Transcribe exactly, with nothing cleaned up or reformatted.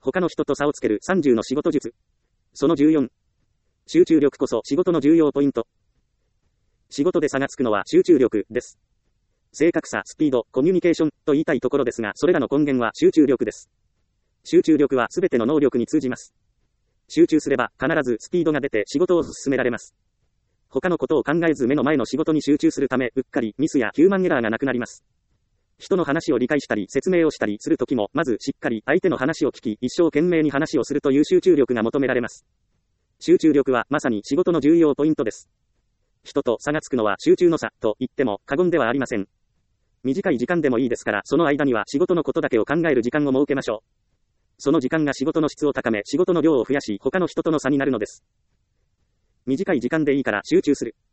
他の人と差をつけるさんじゅうの仕事術。そのじゅうよん。集中力こそ仕事の重要ポイント。仕事で差がつくのは集中力です。正確さ、スピード、コミュニケーションと言いたいところですが、それらの根源は集中力です。集中力はすべての能力に通じます。集中すれば必ずスピードが出て仕事を進められます。他のことを考えず目の前の仕事に集中するため、うっかりミスやヒューマンエラーがなくなります。人の話を理解したり説明をしたりするときも、まずしっかり相手の話を聞き、一生懸命に話をするという集中力が求められます。集中力はまさに仕事の重要ポイントです。人と差がつくのは集中の差と言っても過言ではありません。短い時間でもいいですから、その間には仕事のことだけを考える時間を設けましょう。その時間が仕事の質を高め、仕事の量を増やし、他の人との差になるのです。短い時間でいいから集中する。